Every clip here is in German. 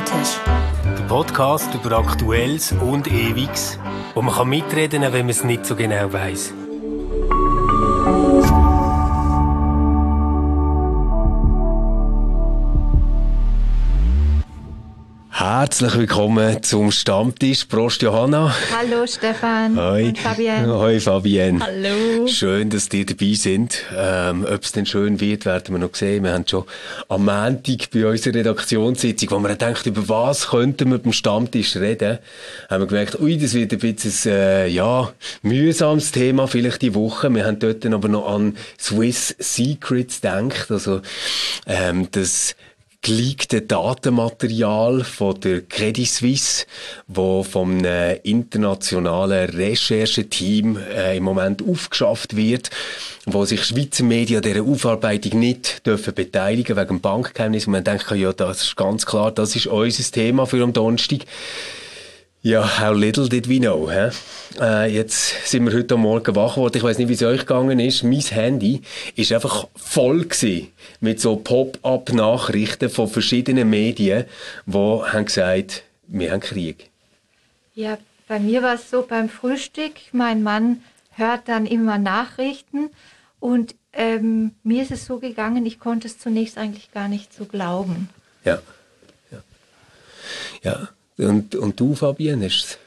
Stammtisch. Der Podcast über Aktuelles und Ewiges, wo man mitreden kann, wenn man es nicht so genau weiss. Herzlich willkommen zum Stammtisch. Prost, Johanna. Hallo, Stefan. Hoi. Und Fabienne. Hoi, Fabienne. Hallo. Schön, dass ihr dabei sind. Ob es denn schön wird, werden wir noch sehen. Wir haben schon am Montag bei unserer Redaktionssitzung, wo wir gedacht, über was könnten wir beim Stammtisch reden, haben wir gemerkt, das wird ein bisschen mühsames Thema vielleicht die Woche. Wir haben dort aber noch an Swiss Secrets gedacht, also das geleakte Datenmaterial von der Credit Suisse, wo vom internationalen Rechercheteam im Moment aufgeschafft wird, wo sich Schweizer Medien an dieser Aufarbeitung nicht dürfen beteiligen wegen dem Bankgeheimnis. Und man denkt, ja, das ist ganz klar, das ist unser Thema für am Donnerstag. Ja, how little did we know, hä? Jetzt sind wir heute am Morgen wach geworden. Ich weiss nicht, wie es euch gegangen ist. Mein Handy ist einfach voll gewesen mit so Pop-up-Nachrichten von verschiedenen Medien, die haben gesagt, wir haben Krieg. Ja, bei mir war es so beim Frühstück. Mein Mann hört dann immer Nachrichten und mir ist es so gegangen, ich konnte es zunächst eigentlich gar nicht so glauben. Ja. Und du, Fabienne, hast es?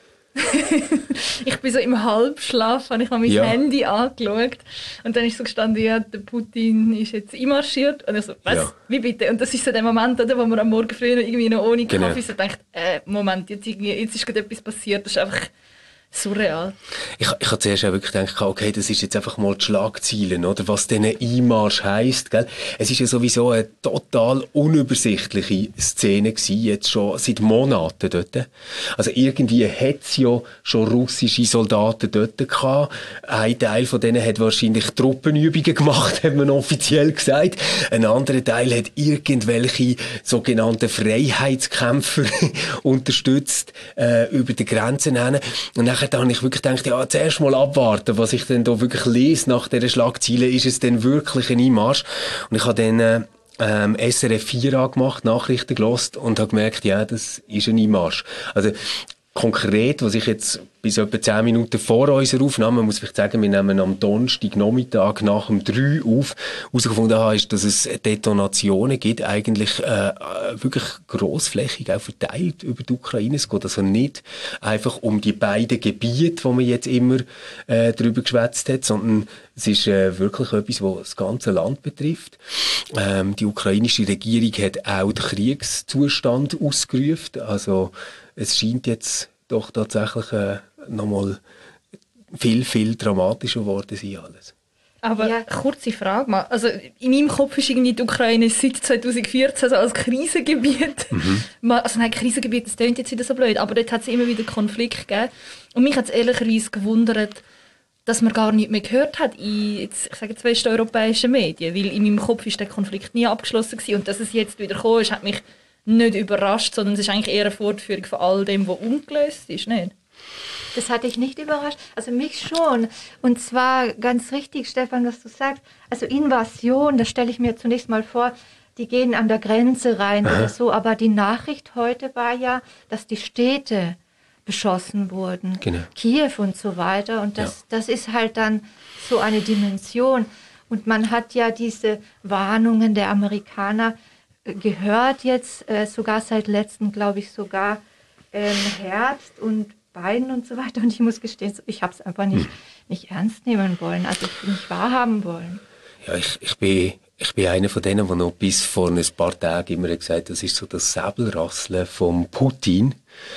Ich bin so im Halbschlaf, habe ich mal mein Handy angeschaut und dann ist so gestanden, ja, der Putin ist jetzt einmarschiert und ich so, was? Ja. Wie bitte? Und das ist so der Moment, oder, wo man am Morgen früh irgendwie noch ohne Kaffee so denkt, Moment, jetzt ist gerade etwas passiert, das ist einfach surreal. Ich habe zuerst auch wirklich gedacht, okay, das ist jetzt einfach mal die Schlagzeilen, oder was denn ein Einmarsch heisst, gell? Es ist ja sowieso eine total unübersichtliche Szene gewesen, jetzt schon seit Monaten dort. Also irgendwie hat es ja schon russische Soldaten dort gehabt. Ein Teil von denen hat wahrscheinlich Truppenübungen gemacht, hat man offiziell gesagt. Ein anderer Teil hat irgendwelche sogenannten Freiheitskämpfer unterstützt, über die Grenzen hin. Und dann habe ich wirklich gedacht, ja, zuerst mal abwarten, was ich denn da wirklich lese nach dieser Schlagzeile. Ist es denn wirklich ein Einmarsch? Und ich habe dann SRF 4 angemacht, Nachrichten gehört und habe gemerkt, ja, das ist ein Einmarsch. Also konkret, was ich jetzt bis etwa 10 Minuten vor unserer Aufnahme, muss ich sagen, wir nehmen am Donnerstagnachmittag nach dem 3 auf, herausgefunden habe, ist, dass es Detonationen gibt, eigentlich wirklich grossflächig auch verteilt über die Ukraine. Es geht also nicht einfach um die beiden Gebiete, wo man jetzt immer darüber geschwätzt hat, sondern es ist wirklich etwas, was das ganze Land betrifft. Die ukrainische Regierung hat auch den Kriegszustand ausgerufen. Also es scheint jetzt doch tatsächlich nochmal viel dramatischer geworden sein alles. Aber kurze Frage mal. Also in meinem Kopf ist irgendwie die Ukraine seit 2014 so als Krisengebiet. Also nein, Krisengebiet, das klingt jetzt wieder so blöd, aber dort hat es immer wieder Konflikte gegeben. Und mich hat es ehrlicherweise gewundert, dass man gar nichts mehr gehört hat in, ich sage jetzt, westeuropäischen Medien, weil in meinem Kopf ist der Konflikt nie abgeschlossen gewesen. Und dass es jetzt wieder gekommen ist, hat mich nicht überrascht, sondern es ist eigentlich eher eine Fortführung von all dem, was ungelöst ist, nicht? Das hat dich nicht überrascht? Also mich schon. Und zwar ganz richtig, Stefan, was du sagst. Also Invasion, das stelle ich mir zunächst mal vor, die gehen an der Grenze rein oder so. Aber die Nachricht heute war ja, dass die Städte beschossen wurden. Genau. Kiew und so weiter. Und das ist halt dann so eine Dimension. Und man hat ja diese Warnungen der Amerikaner gehört jetzt, sogar seit letztem, glaube ich, sogar Herbst und Biden und so weiter. Und ich muss gestehen, ich habe es einfach nicht ernst nehmen wollen, also nicht wahrhaben wollen. Ja, ich bin einer von denen, der noch bis vor ein paar Tagen immer gesagt hat, das ist so das Säbelrasseln vom Putin.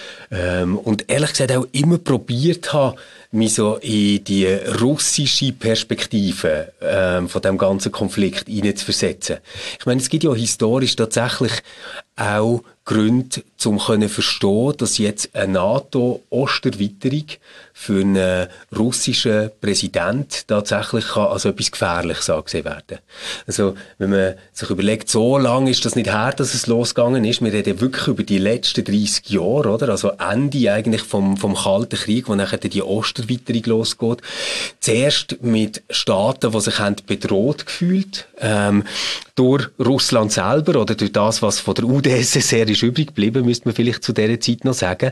Und ehrlich gesagt auch immer probiert habe, mich so in die russische Perspektive von dem ganzen Konflikt hineinzuversetzen. Ich meine, es gibt ja historisch tatsächlich auch Gründe, um zu verstehen, dass jetzt eine NATO-Osterweiterung für einen russischen Präsident tatsächlich als etwas Gefährliches angesehen werden. Also, wenn man sich überlegt, so lange ist das nicht her, dass es losgegangen ist. Wir reden wirklich über die letzten 30 Jahre, oder? Also Ende eigentlich vom Kalten Krieg, wo nachher die Osterweiterung losgeht. Zuerst mit Staaten, die sich bedroht gefühlt durch Russland selber oder durch das, was von der UdSSR ist übrig geblieben, müsste man vielleicht zu dieser Zeit noch sagen.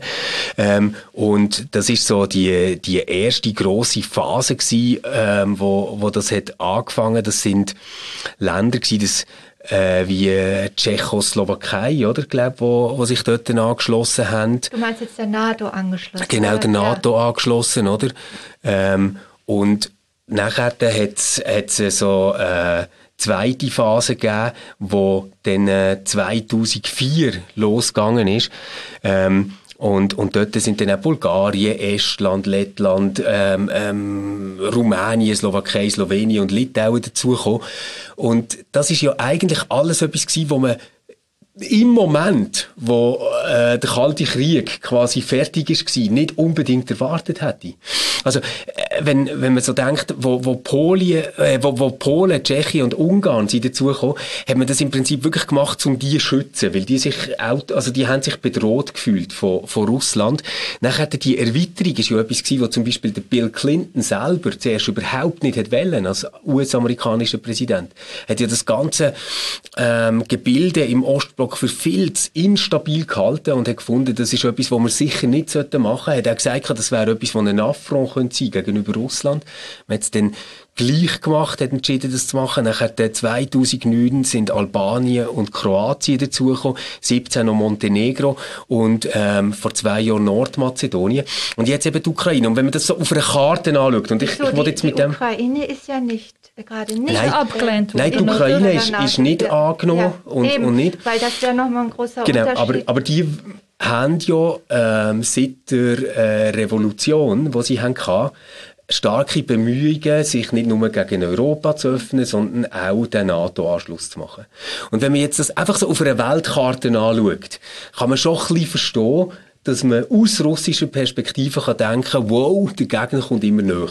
Und das ist so die erste grosse Phase gewesen, wo das hat angefangen. Das sind Länder gewesen, wie Tschechoslowakei, oder, glaub, wo sich dort angeschlossen haben. Du meinst jetzt der NATO angeschlossen? Genau, der NATO angeschlossen, oder? Und nachher hat es so zweite Phase gegeben, wo dann 2004 losgegangen ist. Und dort sind dann auch Bulgarien, Estland, Lettland, Rumänien, Slowakei, Slowenien und Litauen dazugekommen. Und das ist ja eigentlich alles etwas gewesen, wo man im Moment, wo der Kalte Krieg quasi fertig war, nicht unbedingt erwartet hätte. Also, wenn man so denkt, wo Polen, Tschechien und Ungarn sind dazugekommen, hat man das im Prinzip wirklich gemacht, um die zu schützen, weil die haben sich bedroht gefühlt von Russland. Nachher die Erweiterung ist ja etwas gewesen, wo zum Beispiel der Bill Clinton selber zuerst überhaupt nicht hat wollen, als US-amerikanischer Präsident. Hat ja das ganze Gebilde im Ostblock für viel zu instabil gehalten und hat gefunden, das ist etwas, was wir sicher nicht machen sollten. Hat auch gesagt, das wäre etwas, das ein Affront sein könnte gegenüber Russland. Man hat es dann gleich gemacht, hat entschieden, das zu machen. Nachher 2009 sind Albanien und Kroatien dazugekommen, 2017 noch Montenegro und vor 2 Jahren Nordmazedonien. Und jetzt eben die Ukraine. Und wenn man das so auf einer Karte anschaut, und ich wollte jetzt mit dem... Die Ukraine ist ja gerade nicht abgelehnt worden. Nein, die Ukraine ist nicht angenommen und nicht... Weil das wäre nochmal ein großer Genau, Unterschied. aber die haben ja seit der Revolution, die sie hatten, starke Bemühungen, sich nicht nur gegen Europa zu öffnen, sondern auch den NATO-Anschluss zu machen. Und wenn man jetzt das einfach so auf einer Weltkarte anschaut, kann man schon ein bisschen verstehen, dass man aus russischer Perspektive kann denken, wow, der Gegner kommt immer näher.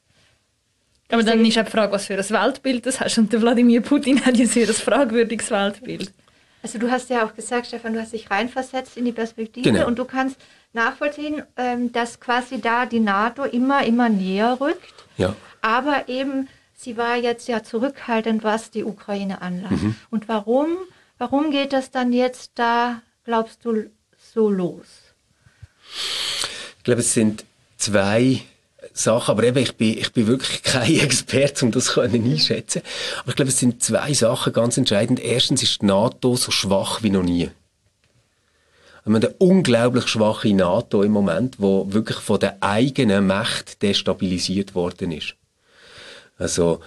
Aber dann ist auch die Frage, was für ein Weltbild das hast. Und der Wladimir Putin hat ja sehr ein fragwürdiges Weltbild. Also du hast ja auch gesagt, Stefan, du hast dich reinversetzt in die Perspektive, genau. Und du kannst nachvollziehen, dass quasi da die NATO immer näher rückt. Ja. Aber eben, sie war jetzt ja zurückhaltend, was die Ukraine anlangt. Und warum geht das dann jetzt da, glaubst du, so los? Ich glaube, es sind 2 Sachen, aber eben, ich bin wirklich kein Experte, um das einschätzen. Aber ich glaube, es sind 2 Sachen ganz entscheidend. Erstens ist die NATO so schwach wie noch nie. Wir haben eine unglaublich schwache NATO im Moment, die wirklich von der eigenen Macht destabilisiert worden ist. Also,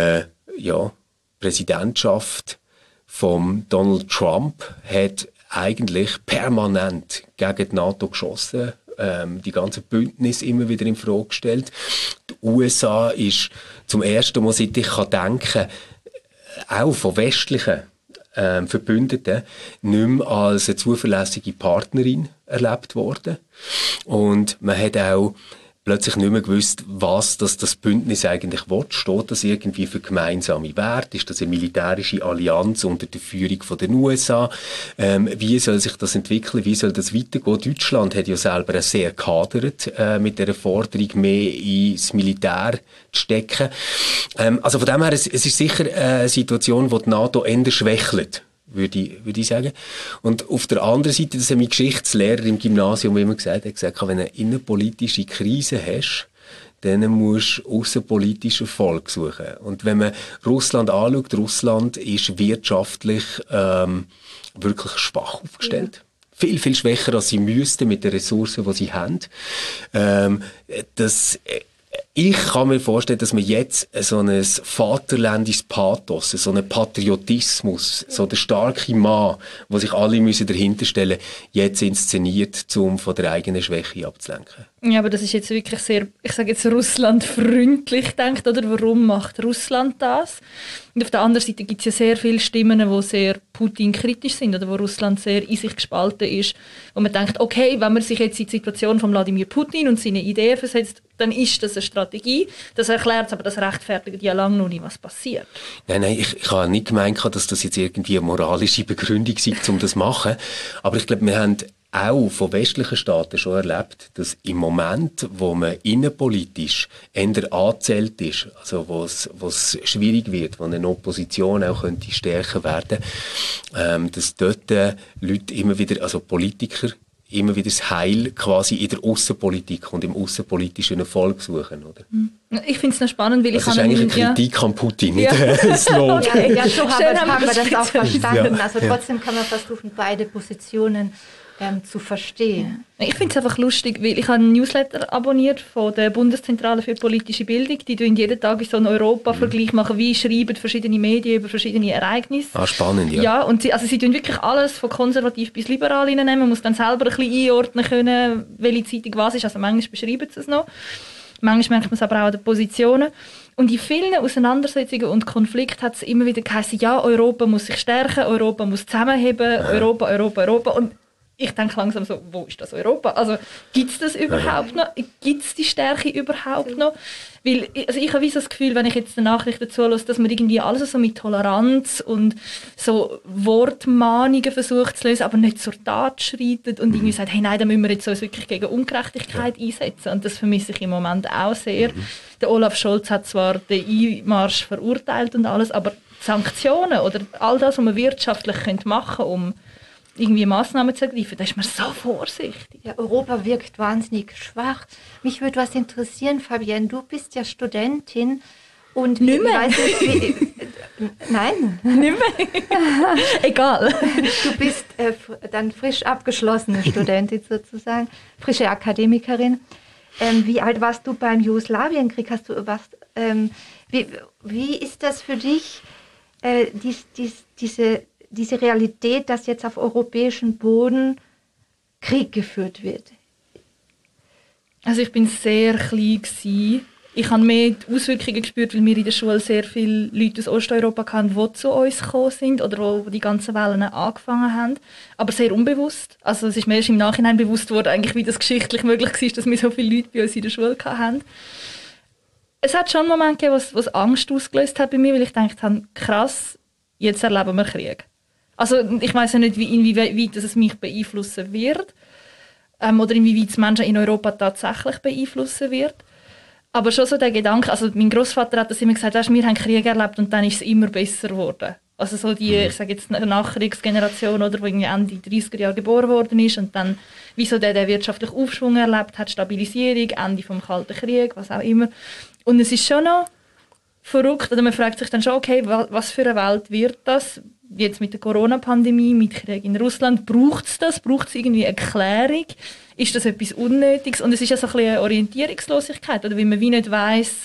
Präsidentschaft von Donald Trump hat eigentlich permanent gegen die NATO geschossen, die ganzen Bündnisse immer wieder in Frage gestellt. Die USA ist zum ersten Mal, seit ich denken kann, auch von westlichen Verbündeten nicht mehr als eine zuverlässige Partnerin erlebt worden. Und man hat auch plötzlich nicht mehr gewusst, was das Bündnis eigentlich will. Steht das irgendwie für gemeinsame Werte? Ist das eine militärische Allianz unter der Führung von den USA? Wie soll sich das entwickeln? Wie soll das weitergehen? Deutschland hat ja selber sehr gehadert mit der Forderung, mehr ins Militär zu stecken. Also von dem her, es ist sicher eine Situation, wo die NATO eher schwächelt, würde ich sagen. Und auf der anderen Seite, das haben mein Geschichtslehrer im Gymnasium immer gesagt, wenn du eine innenpolitische Krise hast, dann musst du aussenpolitischen Erfolg suchen. Und wenn man Russland anschaut, Russland ist wirtschaftlich wirklich schwach aufgestellt. Ja. Viel, viel schwächer, als sie müssten mit den Ressourcen, die sie haben. Ich kann mir vorstellen, dass man jetzt so ein vaterländisches Pathos, so einen Patriotismus, so der starke Mann, wo sich alle müssen dahinter stellen, jetzt inszeniert, um von der eigenen Schwäche abzulenken. Ja, aber das ist jetzt wirklich sehr, ich sage jetzt russlandfreundlich denkt, oder? Warum macht Russland das? Und auf der anderen Seite gibt es ja sehr viele Stimmen, die sehr Putin-kritisch sind, oder wo Russland sehr in sich gespalten ist, wo man denkt, okay, wenn man sich jetzt in die Situation von Wladimir Putin und seine Ideen versetzt, dann ist das eine Strategie. Das erklärt es, aber das rechtfertigt ja lange noch nicht, was passiert. Nein, ich habe nicht gemeint, dass das jetzt irgendwie eine moralische Begründung sei, um das zu machen. Aber ich glaube, wir haben auch von westlichen Staaten schon erlebt, dass im Moment, wo man innenpolitisch eher angezählt ist, also wo es schwierig wird, wo eine Opposition auch könnte stärker werden, dass dort Leute immer wieder, also Politiker, immer wieder das Heil quasi in der Aussenpolitik und im außenpolitischen Erfolg suchen, oder? Ich finde es noch spannend, weil das ist eigentlich eine Kritik an Putin, nicht ein Slogan. Ja, so haben wir das auch verstanden. Ja. Also trotzdem kann man versuchen, beide Positionen zu verstehen. Ich finde es einfach lustig, weil ich habe einen Newsletter abonniert von der Bundeszentrale für politische Bildung. Die tun jeden Tag so einen Europa-Vergleich machen, wie schreiben verschiedene Medien über verschiedene Ereignisse. Ah, spannend, ja. Ja, und sie tun wirklich alles von konservativ bis liberal reinnehmen. Man muss dann selber ein bisschen einordnen können, welche Zeitung was ist. Also manchmal beschreiben sie es noch. Manchmal merkt man es aber auch an den Positionen. Und in vielen Auseinandersetzungen und Konflikten hat es immer wieder geheißen, ja, Europa muss sich stärken, Europa muss zusammenheben, Europa. Und ich denke langsam so, wo ist das Europa? Also gibt es das überhaupt noch? Gibt es die Stärke überhaupt noch? Weil also ich habe wie so das Gefühl, wenn ich jetzt den Nachrichten zuhöre, dass man irgendwie alles so mit Toleranz und so Wortmahnungen versucht zu lösen, aber nicht zur Tat schreitet und irgendwie sagt, hey nein, da müssen wir jetzt uns wirklich gegen Ungerechtigkeit einsetzen. Und das vermisse ich im Moment auch sehr. Der Olaf Scholz hat zwar den Einmarsch verurteilt und alles, aber Sanktionen oder all das, was man wirtschaftlich machen könnte, um irgendwie Massnahmen zu ergreifen, da ist man so vorsichtig. Ja, Europa wirkt wahnsinnig schwach. Mich würde was interessieren, Fabienne, du bist ja Studentin und nicht mehr. Nein. Nicht mehr. Egal. Du bist dann frisch abgeschlossene Studentin sozusagen, frische Akademikerin. Wie alt warst du beim Jugoslawienkrieg? Wie ist das für dich, diese Realität, dass jetzt auf europäischem Boden Krieg geführt wird? Also ich bin sehr klein gewesen. Ich habe mehr die Auswirkungen gespürt, weil wir in der Schule sehr viele Leute aus Osteuropa hatten, die zu uns gekommen sind oder wo die ganzen Wellen angefangen haben. Aber sehr unbewusst. Also es ist mir erst im Nachhinein bewusst worden, eigentlich, wie das geschichtlich möglich war, dass wir so viele Leute bei uns in der Schule hatten. Es hat schon einen Moment gegeben, was Angst ausgelöst hat bei mir, weil ich gedacht habe, krass, jetzt erleben wir Krieg. Also ich weiss ja nicht, inwieweit es mich beeinflussen wird oder inwieweit es Menschen in Europa tatsächlich beeinflussen wird. Aber schon so der Gedanke, also mein Großvater hat das immer gesagt, wir haben Krieg erlebt und dann ist es immer besser geworden. Also so die, ich sage jetzt Nachkriegsgeneration, oder, die irgendwie Ende 30er Jahre geboren worden ist und dann wieso der wirtschaftlichen Aufschwung erlebt hat, Stabilisierung, Ende vom Kalten Krieg, was auch immer. Und es ist schon noch verrückt, oder man fragt sich dann schon, okay, was für eine Welt wird das? Jetzt mit der Corona-Pandemie, mit Krieg in Russland, braucht es das? Braucht es irgendwie eine Klärung? Ist das etwas Unnötiges? Und es ist ja so ein bisschen eine Orientierungslosigkeit, oder? Weil man wie nicht weiss,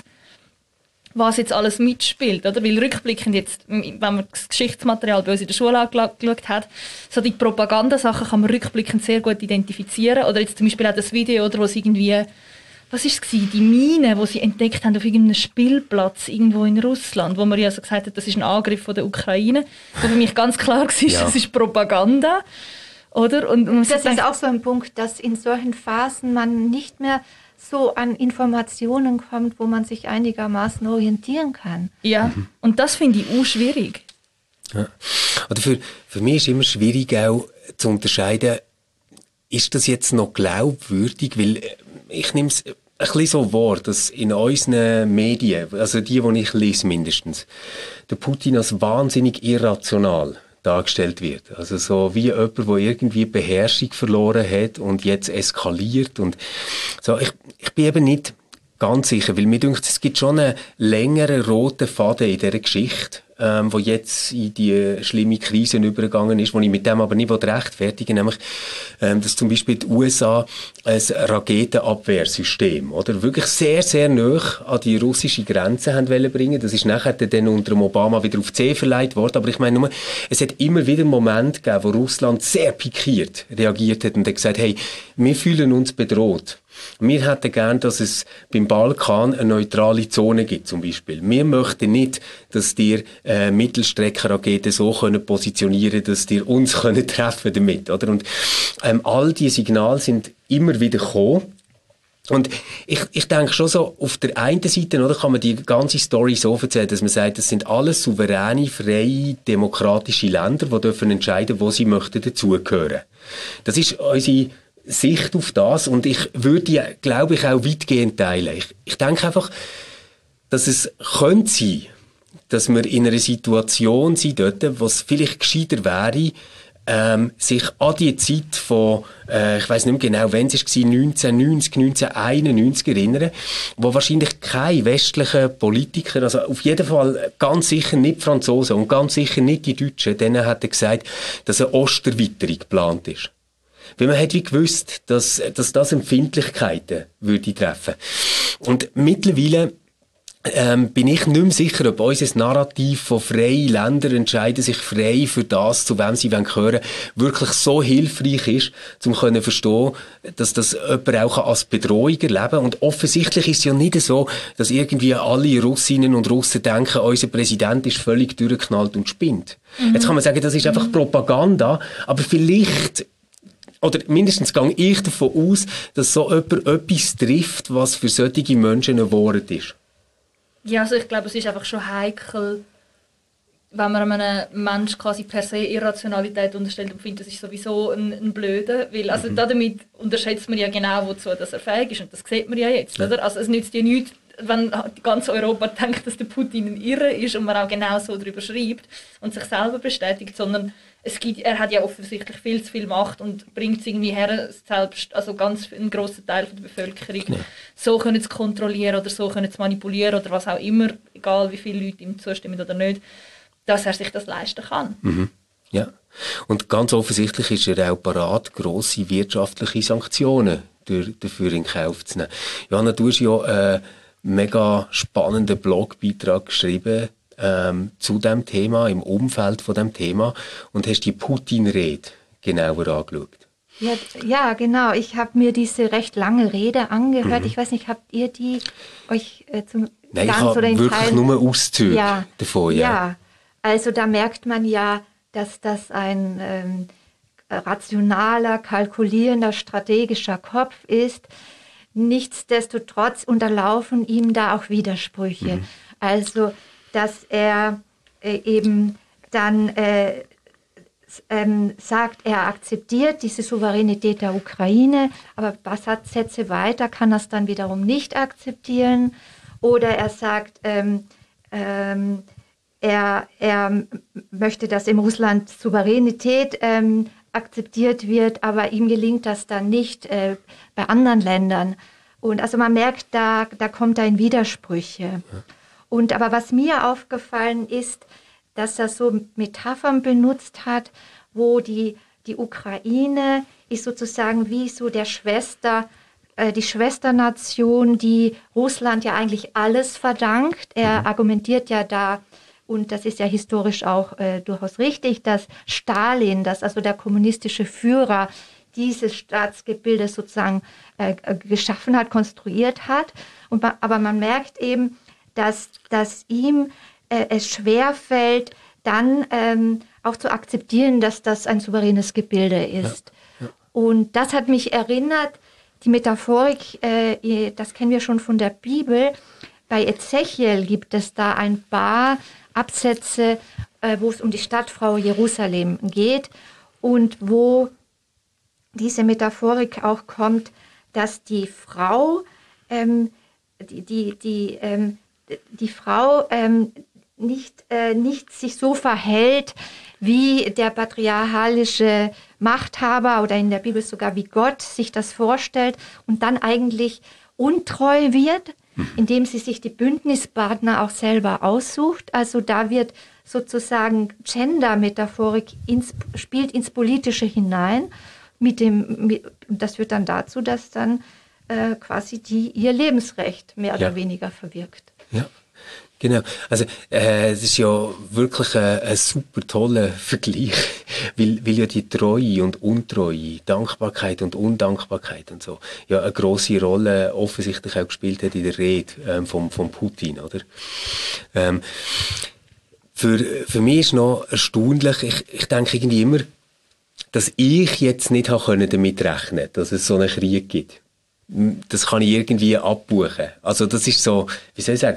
was jetzt alles mitspielt, oder? Weil rückblickend jetzt, wenn man das Geschichtsmaterial bei uns in der Schule angeschaut hat, so die Propagandasachen kann man rückblickend sehr gut identifizieren. Oder jetzt zum Beispiel auch das Video, oder, wo es irgendwie, was war es? Die Mine, die sie entdeckt haben auf irgendeinem Spielplatz irgendwo in Russland, wo man ja so gesagt hat, das ist ein Angriff von der Ukraine. Wo für mich ganz klar war, das ist Propaganda. Oder? Und das ist auch so ein Punkt, dass in solchen Phasen man nicht mehr so an Informationen kommt, wo man sich einigermaßen orientieren kann. Ja, und das finde ich auch schwierig. Ja. Oder für mich ist immer schwierig auch zu unterscheiden, ist das jetzt noch glaubwürdig? Weil ich nehme es ein bisschen so wahr, dass in unseren Medien, also die ich lese mindestens, der Putin als wahnsinnig irrational dargestellt wird. Also so wie jemand, der irgendwie Beherrschung verloren hat und jetzt eskaliert. Und so, ich bin eben nicht ganz sicher, weil mir denkt, es gibt schon einen längeren roten Faden in dieser Geschichte, wo jetzt in die schlimme Krise übergegangen ist, wo ich mit dem aber nicht rechtfertigen will, nämlich, dass zum Beispiel die USA ein Raketenabwehrsystem, oder, wirklich sehr, sehr nah an die russische Grenze haben wollen bringen. Das ist nachher dann unter dem Obama wieder auf die See verleiht worden, aber ich meine nur, es hat immer wieder Momente gegeben, wo Russland sehr pikiert reagiert hat und hat gesagt, hey, wir fühlen uns bedroht. Wir hätten gern, dass es beim Balkan eine neutrale Zone gibt, zum Beispiel. Wir möchten nicht, dass die Mittelstreckenraketen so positionieren können, dass die uns treffen damit, oder? Und all diese Signale sind immer wieder gekommen. Und ich denke schon so, auf der einen Seite, oder, kann man die ganze Story so erzählen, dass man sagt, das sind alles souveräne, freie, demokratische Länder, die dürfen entscheiden, wo sie möchten dazugehören. Das ist unsere Sicht auf das und ich würde die, glaube ich, auch weitgehend teilen. Ich denke einfach, dass es könnte sein, dass wir in einer Situation sind dort, wo es vielleicht gescheiter wäre, sich an die Zeit von, ich weiss nicht mehr genau, wann es war, 1990, 1991 erinnern, wo wahrscheinlich kein westlicher Politiker, also auf jeden Fall ganz sicher nicht die Franzosen und ganz sicher nicht die Deutschen, denen hat er gesagt, dass eine Osterweiterung geplant ist. Weil man hat wie gewusst, dass das Empfindlichkeiten würde treffen. Und mittlerweile bin ich nicht mehr sicher, ob unser Narrativ von freien Ländern entscheiden sich frei für das, zu wem sie gehören wollen, wirklich so hilfreich ist, um zu verstehen, dass das jemand auch als Bedrohung erleben kann. Und offensichtlich ist es ja nicht so, dass irgendwie alle Russinnen und Russen denken, unser Präsident ist völlig durchgeknallt und spinnt. Jetzt kann man sagen, das ist einfach Propaganda, aber vielleicht, oder mindestens gehe ich davon aus, dass so jemand etwas trifft, was für solche Menschen ein Wort ist. Ja, also ich glaube, es ist einfach schon heikel, wenn man einem Menschen quasi per se Irrationalität unterstellt und findet, das ist sowieso ein Blöder. Weil also damit unterschätzt man ja genau, wozu das er fähig ist. Und das sieht man ja jetzt. Oder? Also es nützt ja nichts, wenn ganz Europa denkt, dass der Putin ein Irre ist und man auch genau so darüber schreibt und sich selber bestätigt, sondern er hat ja offensichtlich viel zu viel Macht und bringt es irgendwie her, selbst, also ganz einen grossen Teil von der Bevölkerung so können zu kontrollieren oder so können zu manipulieren oder was auch immer, egal wie viele Leute ihm zustimmen oder nicht, dass er sich das leisten kann. Mhm. Ja. Und ganz offensichtlich ist er auch bereit, grosse wirtschaftliche Sanktionen dafür in Kauf zu nehmen. Johanna, du hast ja einen mega spannenden Blogbeitrag geschrieben, zu dem Thema, im Umfeld von dem Thema und hast die Putin-Rede genauer angeschaut. Ja, genau. Ich habe mir diese recht lange Rede angehört. Ich weiß nicht, habt ihr die euch zum Nein, ganz ich habe oder in wirklich Teilen? nur Auszüge davon. Ja, also da merkt man ja, dass das ein rationaler, kalkulierender, strategischer Kopf ist. Nichtsdestotrotz unterlaufen ihm da auch Widersprüche. Also dass er eben dann sagt, er akzeptiert diese Souveränität der Ukraine, aber ein paar Sätze weiter kann er es dann wiederum nicht akzeptieren. Oder er sagt, er möchte, dass in Russland Souveränität akzeptiert wird, aber ihm gelingt das dann nicht bei anderen Ländern. Und also man merkt, da kommt er in Widersprüche. Aber was mir aufgefallen ist, dass er so Metaphern benutzt hat, wo die Ukraine ist sozusagen wie so die Schwesternation, die Russland ja eigentlich alles verdankt. Er argumentiert ja da, und das ist ja historisch auch durchaus richtig, dass Stalin, also der kommunistische Führer, dieses Staatsgebilde sozusagen geschaffen hat, konstruiert hat. Aber man merkt eben, dass ihm es schwerfällt, dann auch zu akzeptieren, dass das ein souveränes Gebilde ist. Ja. Und das hat mich erinnert, die Metaphorik, das kennen wir schon von der Bibel. Bei Ezechiel gibt es da ein paar Absätze, wo es um die Stadtfrau Jerusalem geht und wo diese Metaphorik auch kommt, dass die Frau die Frau nicht sich so verhält, wie der patriarchalische Machthaber oder in der Bibel sogar wie Gott sich das vorstellt und dann eigentlich untreu wird, indem sie sich die Bündnispartner auch selber aussucht. Also da wird sozusagen Gender-Metaphorik spielt ins Politische hinein. Das führt dann dazu, dass dann quasi ihr Lebensrecht mehr oder weniger verwirkt. Ja, genau. Also es ist ja wirklich ein super toller Vergleich, weil ja die Treue und Untreue, Dankbarkeit und Undankbarkeit und so ja eine grosse Rolle offensichtlich auch gespielt hat in der Rede vom Putin, oder? Für mich ist noch erstaunlich, ich denke irgendwie immer, dass ich jetzt nicht damit rechnen konnte, dass es so einen Krieg gibt. das kann ich irgendwie abbuchen. Also das ist so, wie soll ich sagen,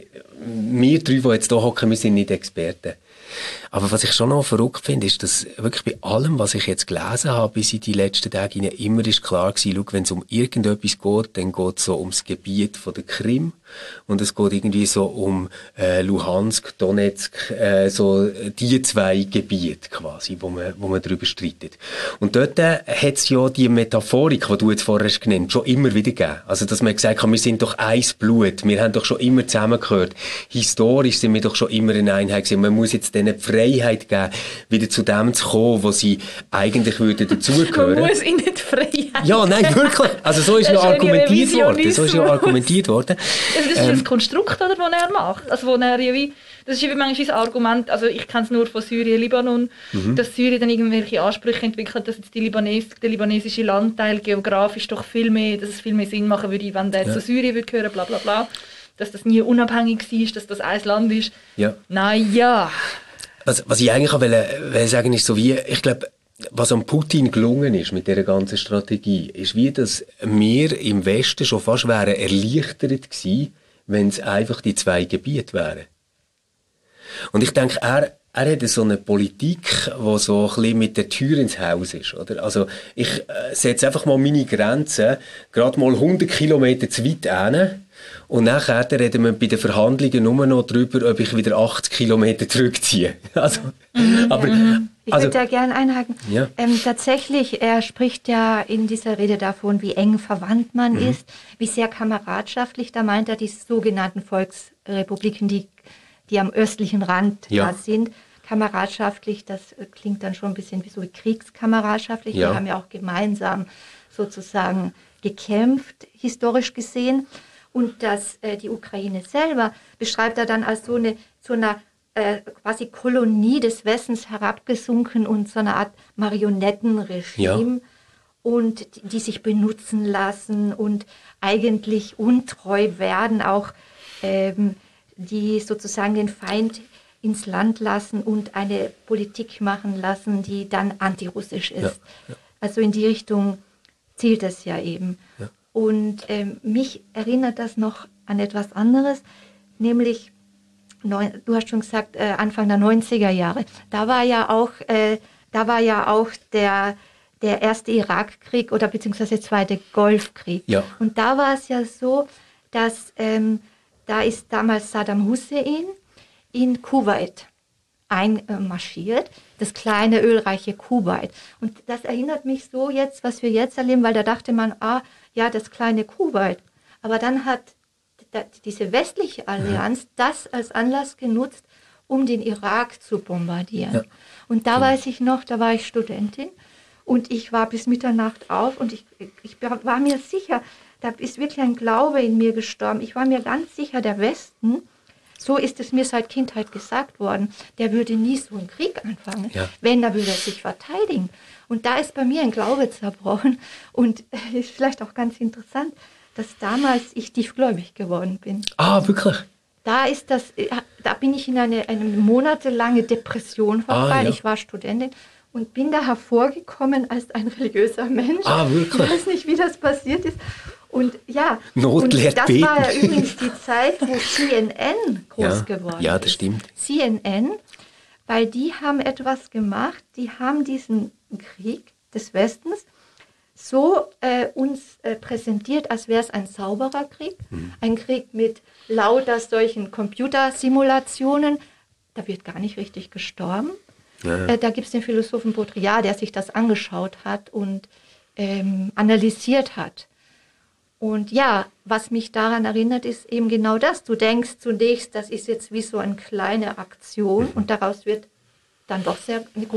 wir drei, die jetzt hier hocken, wir sind nicht Experten. Aber was ich schon noch verrückt finde, ist, dass wirklich bei allem, was ich jetzt gelesen habe, bis in die letzten Tage hinein, immer ist klar gewesen, schau, wenn es um irgendetwas geht, dann geht es so ums Gebiet von der Krim und es geht irgendwie so um Luhansk, Donetsk, so die zwei Gebiete quasi, wo man darüber streitet. Und dort hat es ja die Metaphorik, die du jetzt vorher hast genannt, schon immer wieder gegeben. Also, dass man gesagt hat, wir sind doch eins Blut, wir haben doch schon immer zusammengehört. Historisch sind wir doch schon immer eine Einheit gewesen. Man muss jetzt denen die Freiheit geben, wieder zu dem zu kommen, wo sie eigentlich würden dazugehören. Man muss ihnen die Freiheit. Ja, nein, wirklich. Also so ist ja argumentiert worden. So ist ja argumentiert worden. Das ist ein Konstrukt, oder, das er macht. Also, wo er ja wie, das ist wie manchmal ein Argument, also ich kenne es nur von Syrien, Libanon, dass Syrien dann irgendwelche Ansprüche entwickelt, dass jetzt der libanesische Landteil geografisch doch viel mehr, dass es viel mehr Sinn machen würde, wenn der zu Syrien würde gehören, bla bla bla. Dass das nie unabhängig war, dass das ein Land ist. Ja. Naja. Was ich eigentlich auch will sagen, ist so wie, ich glaube, was am Putin gelungen ist mit dieser ganzen Strategie, ist wie, dass wir im Westen schon fast wären erleichtert gewesen, wenn es einfach die zwei Gebiete wären. Und ich denke, er hat so eine Politik, die so ein bisschen mit der Tür ins Haus ist, oder? Also, ich setze einfach mal meine Grenzen gerade mal 100 Kilometer zu weit hin. Und nachher reden wir bei den Verhandlungen nur noch darüber, ob ich wieder 80 Kilometer zurückziehe. Also, aber, ich würde da gerne einhaken. Ja. Tatsächlich, er spricht ja in dieser Rede davon, wie eng verwandt man ist, wie sehr kameradschaftlich. Da meint er die sogenannten Volksrepubliken, die am östlichen Rand da sind. Kameradschaftlich, das klingt dann schon ein bisschen wie so kriegskameradschaftlich. Wir haben ja auch gemeinsam sozusagen gekämpft, historisch gesehen. Und die Ukraine selber beschreibt er dann als zu einer quasi Kolonie des Westens herabgesunken und so eine Art Marionettenregime und die sich benutzen lassen und eigentlich untreu werden, auch die sozusagen den Feind ins Land lassen und eine Politik machen lassen, die dann antirussisch ist. Ja. Also in die Richtung zielt es ja eben. Ja. Und mich erinnert das noch an etwas anderes, nämlich, du hast schon gesagt, Anfang der 90er Jahre. Da war ja auch der erste Irakkrieg oder beziehungsweise der zweite Golfkrieg. Ja. Und da war es ja so, dass da ist damals Saddam Hussein in Kuwait einmarschiert, das kleine ölreiche Kuwait. Und das erinnert mich so jetzt, was wir jetzt erleben, weil da dachte man, das kleine Kuwait. Aber dann hat diese westliche Allianz das als Anlass genutzt, um den Irak zu bombardieren. Ja. Und da weiß ich noch, da war ich Studentin und ich war bis Mitternacht auf und ich war mir sicher, da ist wirklich ein Glaube in mir gestorben. Ich war mir ganz sicher, der Westen, so ist es mir seit Kindheit gesagt worden, der würde nie so einen Krieg anfangen. Ja. Wenn, da würde er sich verteidigen. Und da ist bei mir ein Glaube zerbrochen. Und ist vielleicht auch ganz interessant, dass damals ich tiefgläubig geworden bin. Ah, wirklich? Da bin ich in eine monatelange Depression verfallen. Ja. Ich war Studentin und bin da hervorgekommen als ein religiöser Mensch. Ah, wirklich? Ich weiß nicht, wie das passiert ist. Und ja, und das beten. War ja übrigens die Zeit, wo CNN groß geworden ist. Ja, das stimmt. CNN, weil die haben etwas gemacht, die haben diesen Krieg des Westens so uns präsentiert, als wäre es ein sauberer Krieg. Ein Krieg mit lauter solchen Computersimulationen. Da wird gar nicht richtig gestorben. Ja. Da gibt es den Philosophen Baudrillard, der sich das angeschaut hat und analysiert hat. Und ja, was mich daran erinnert, ist eben genau das. Du denkst zunächst, das ist jetzt wie so eine kleine Aktion und daraus wird dann doch eine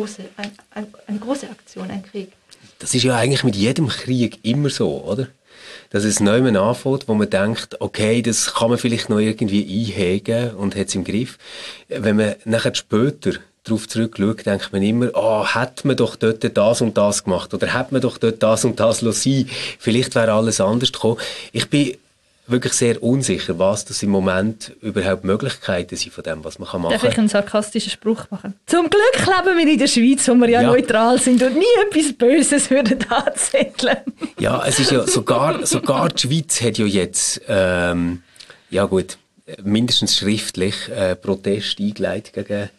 große Aktion, ein Krieg. Das ist ja eigentlich mit jedem Krieg immer so, oder? Dass es neu anfängt, wo man denkt, okay, das kann man vielleicht noch irgendwie einhegen und hat es im Griff. Wenn man nachher später darauf zurückschaut, denkt man immer, hat man doch dort das und das gemacht oder hat man doch dort das und das lassen. Vielleicht wäre alles anders gekommen. Ich bin wirklich sehr unsicher, was das im Moment überhaupt Möglichkeiten sind von dem, was man machen kann. Darf ich einen sarkastischen Spruch machen? Zum Glück leben wir in der Schweiz, wo wir ja neutral sind und nie etwas Böses würden anzetteln. Ja, es ist ja sogar die Schweiz hat ja jetzt, ja gut, mindestens schriftlich Protest eingeleitet gegen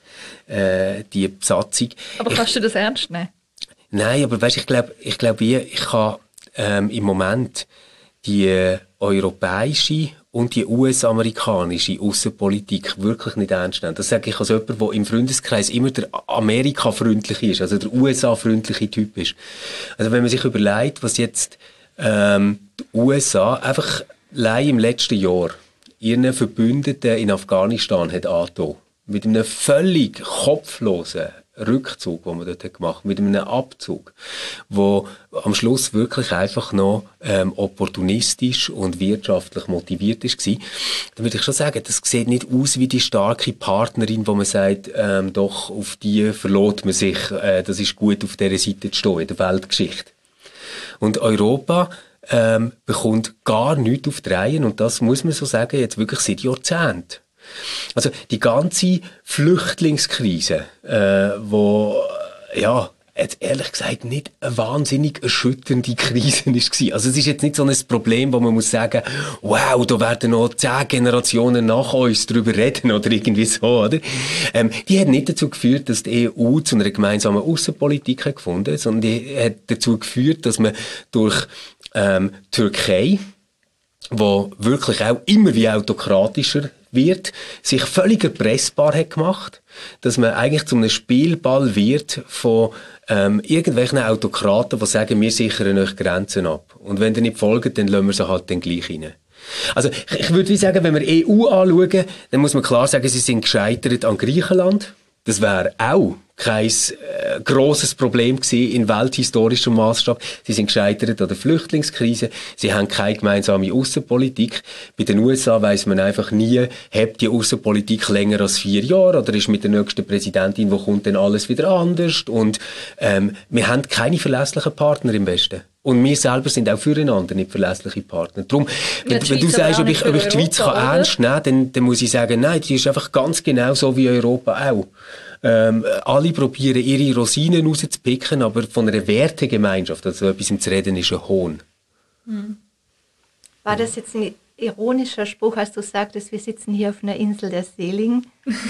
die Besatzung. Aber kannst du das ernst nehmen? Nein, aber weißt, ich glaube, ich kann im Moment die europäische und die US-amerikanische Außenpolitik wirklich nicht ernst nehmen. Das sage ich als jemand, der im Freundeskreis immer der Amerika-freundliche ist, also der USA-freundliche Typ ist. Also wenn man sich überlegt, was jetzt die USA einfach allein im letzten Jahr ihren Verbündeten in Afghanistan hat angetan, mit einem völlig kopflosen Rückzug, den man dort gemacht hat, mit einem Abzug, wo am Schluss wirklich einfach noch opportunistisch und wirtschaftlich motiviert war, dann würde ich schon sagen, das sieht nicht aus wie die starke Partnerin, wo man sagt, doch, auf die verlässt man sich, das ist gut, auf dieser Seite zu stehen in der Weltgeschichte. Und Europa bekommt gar nichts auf die Reihe, und das muss man so sagen, jetzt wirklich seit Jahrzehnten. Also die ganze Flüchtlingskrise, wo ja jetzt ehrlich gesagt nicht eine wahnsinnig erschütternde Krise war. Also es ist jetzt nicht so ein Problem, wo man muss sagen, wow, da werden noch 10 Generationen nach uns darüber reden oder irgendwie so, oder? Die hat nicht dazu geführt, dass die EU zu einer gemeinsamen Außenpolitik hat gefunden, sondern die hat dazu geführt, dass man durch Türkei, wo wirklich auch immer wie autokratischer wird, sich völlig erpressbar hat gemacht, dass man eigentlich zu einem Spielball wird von irgendwelchen Autokraten, die sagen, wir sichern euch Grenzen ab. Und wenn ihr nicht folgt, dann lassen wir sie halt dann gleich rein. Also ich würde sagen, wenn wir EU anschauen, dann muss man klar sagen, sie sind gescheitert an Griechenland. Das wäre auch kein grosses Problem gewesen in welthistorischem Maßstab. Sie sind gescheitert an der Flüchtlingskrise. Sie haben keine gemeinsame Außenpolitik. Bei den USA weiss man einfach nie, hat die Außenpolitik länger als 4 Jahre oder ist mit der nächsten Präsidentin, wo kommt dann alles wieder anders? Und wir haben keine verlässlichen Partner im Westen. Und wir selber sind auch füreinander nicht verlässliche Partner. Darum, wenn du sagst, ob ich die Schweiz kann ernst nehmen, dann muss ich sagen, nein, die ist einfach ganz genau so wie Europa auch. Alle probieren ihre Rosinen rauszupicken, aber von einer Wertegemeinschaft, also etwas zu reden, ist ein Hohn. War das jetzt ein ironischer Spruch, als du sagtest, wir sitzen hier auf einer Insel der Seligen?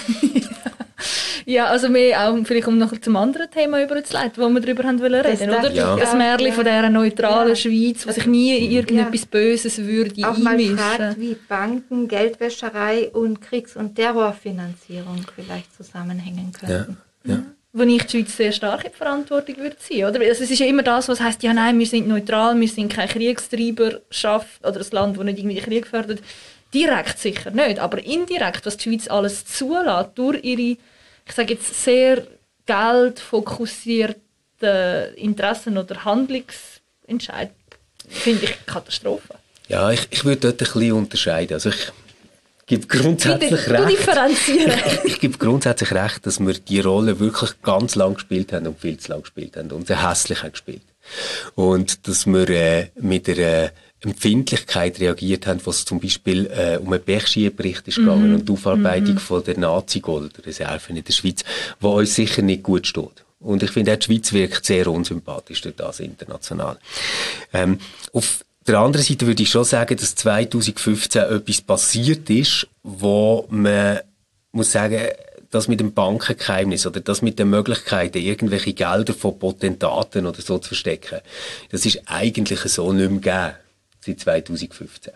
Ja, also mehr auch vielleicht, um noch zum anderen Thema überzuleiten, wo wir darüber haben wollen reden, oder? Ja. Das Märchen von dieser neutralen Schweiz, wo sich nie irgendetwas Böses würde auch einmischen. mal fragt, wie Banken, Geldwäscherei und Kriegs- und Terrorfinanzierung vielleicht zusammenhängen könnten. Ja. Wo ich die Schweiz sehr stark in die Verantwortung würde ziehen, oder? Also es ist ja immer das, was heisst, ja nein, wir sind neutral, wir sind kein Kriegstreiberschaft oder ein Land, das nicht irgendwie den Krieg fördert. Direkt sicher nicht, aber indirekt, was die Schweiz alles zulässt, durch ihre, ich sage jetzt, sehr geldfokussierten Interessen oder Handlungsentscheid, finde ich Katastrophe. Ja, ich würde dort ein bisschen unterscheiden. Also ich gebe grundsätzlich Du differenzieren. Ich gebe grundsätzlich recht, dass wir die Rolle wirklich ganz lang gespielt haben und viel zu lang gespielt haben und sehr hässlich haben gespielt. Und dass wir mit einer Empfindlichkeit reagiert haben, was zum Beispiel um einen Bergskibericht ist gegangen und die Aufarbeitung von der Nazi-Gold-Reserven in der Schweiz, die uns sicher nicht gut steht. Und ich finde, auch die Schweiz wirkt sehr unsympathisch durch das international. Auf der anderen Seite würde ich schon sagen, dass 2015 etwas passiert ist, wo man muss sagen, das mit dem Bankengeheimnis oder das mit den Möglichkeiten, irgendwelche Gelder von Potentaten oder so zu verstecken, das ist eigentlich so nicht mehr gegeben seit 2015.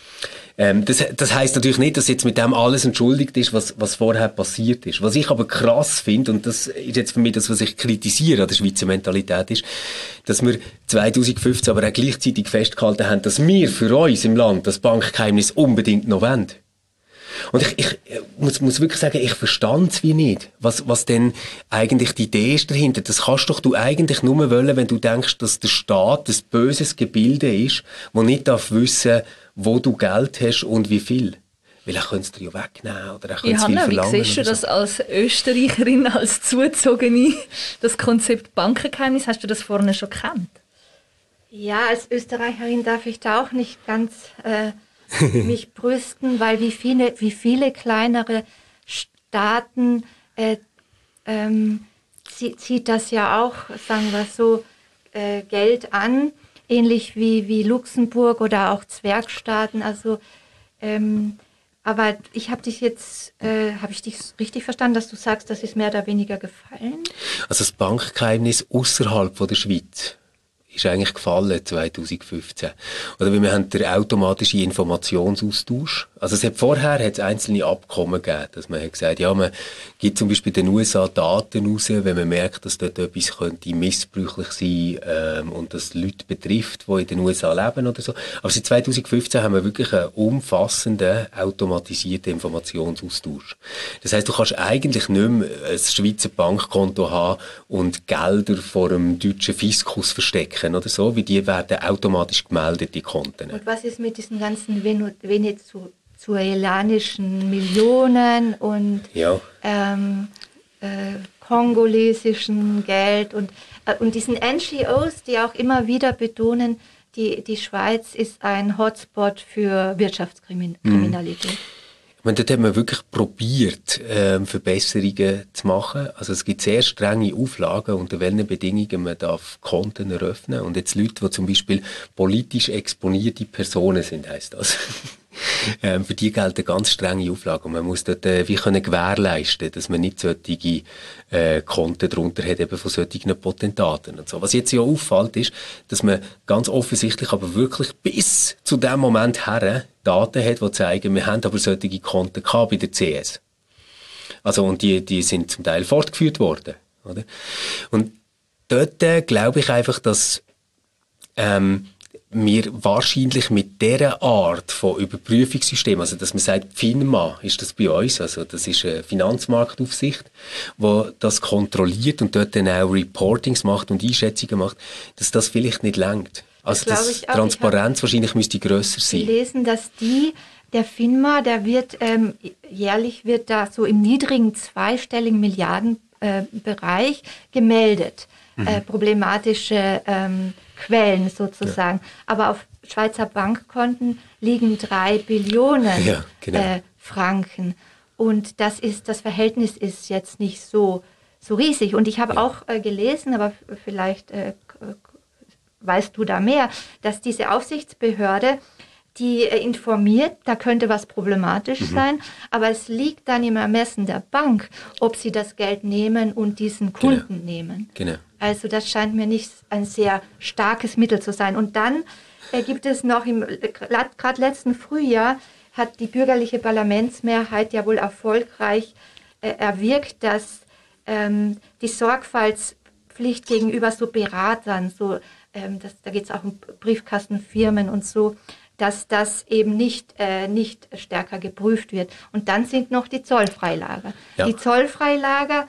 Das heisst natürlich nicht, dass jetzt mit dem alles entschuldigt ist, was vorher passiert ist. Was ich aber krass finde, und das ist jetzt für mich das, was ich kritisiere an der Schweizer Mentalität, ist, dass wir 2015 aber auch gleichzeitig festgehalten haben, dass wir für uns im Land das Bankgeheimnis unbedingt noch wollen. Und ich muss wirklich sagen, ich verstand es wie nicht, was denn eigentlich die Idee ist dahinter. Das kannst doch du eigentlich nur wollen, wenn du denkst, dass der Staat ein böses Gebilde ist, das nicht darf wissen, wo du Geld hast und wie viel. Weil er könnte es dir ja wegnehmen oder er könnte es viel verlangen. Wie siehst du das als Österreicherin, als Zugezogene, das Konzept Bankengeheimnis? Hast du das vorne schon gekannt? Ja, als Österreicherin darf ich da auch nicht ganz mich brüsten, weil wie viele kleinere Staaten zieht das ja auch, sagen wir so, Geld an, ähnlich wie Luxemburg oder auch Zwergstaaten. Also, aber habe ich dich richtig verstanden, dass du sagst, das ist mehr oder weniger gefallen? Also das Bankgeheimnis außerhalb der Schweiz ist eigentlich gefallen 2015. Oder wir haben den automatischen Informationsaustausch. Also vorher hat es einzelne Abkommen gegeben, dass man hat gesagt, ja, man gibt zum Beispiel den USA Daten raus, wenn man merkt, dass dort etwas könnte missbräuchlich sein und das Leute betrifft, die in den USA leben oder so. Aber seit 2015 haben wir wirklich einen umfassenden, automatisierten Informationsaustausch. Das heisst, du kannst eigentlich nicht mehr ein Schweizer Bankkonto haben und Gelder vor dem deutschen Fiskus verstecken oder so, wie die werden automatisch gemeldet, die Konten. Und was ist mit diesen ganzen venezuelanischen Millionen und kongolesischen Geld und diesen NGOs, die auch immer wieder betonen, die Schweiz ist ein Hotspot für Wirtschaftskriminalität. Ich meine, dort hat man wirklich probiert, Verbesserungen zu machen. Also es gibt sehr strenge Auflagen, unter welchen Bedingungen man darf Konten eröffnen. Und jetzt Leute, die zum Beispiel politisch exponierte Personen sind, heisst das. Für die gelten ganz strenge Auflagen. Und man muss dort wie können gewährleisten, dass man nicht solche Konten drunter hat, eben von solchen Potentaten und so. Was jetzt ja auffällt, ist, dass man ganz offensichtlich aber wirklich bis zu dem Moment her Daten hat, die zeigen, wir haben aber solche Konten gehabt bei der CS. Also, und die sind zum Teil fortgeführt worden, oder? Und dort glaube ich einfach, dass wir wahrscheinlich mit dieser Art von Überprüfungssystem, also dass man sagt, FINMA ist das bei uns, also das ist eine Finanzmarktaufsicht, die das kontrolliert und dort dann auch Reportings macht und Einschätzungen macht, dass das vielleicht nicht reicht. Also das Transparenz wahrscheinlich müsste grösser sein. Sie lesen, dass der FINMA, der wird jährlich wird da so im niedrigen zweistelligen Milliardenbereich gemeldet. Problematische Quellen sozusagen. Ja. Aber auf Schweizer Bankkonten liegen 3 Billionen Franken. Und das Verhältnis ist jetzt nicht so riesig. Und ich habe auch gelesen, aber vielleicht weißt du da mehr, dass diese Aufsichtsbehörde, die informiert, da könnte was problematisch sein, aber es liegt dann im Ermessen der Bank, ob sie das Geld nehmen und diesen Kunden nehmen. Genau. Also das scheint mir nicht ein sehr starkes Mittel zu sein. Und dann gibt es noch, gerade letzten Frühjahr, hat die bürgerliche Parlamentsmehrheit ja wohl erfolgreich erwirkt, dass die Sorgfaltspflicht gegenüber so Beratern, da geht es auch um Briefkastenfirmen und so, dass das eben nicht stärker geprüft wird. Und dann sind noch die Zollfreilager. Ja. Die Zollfreilager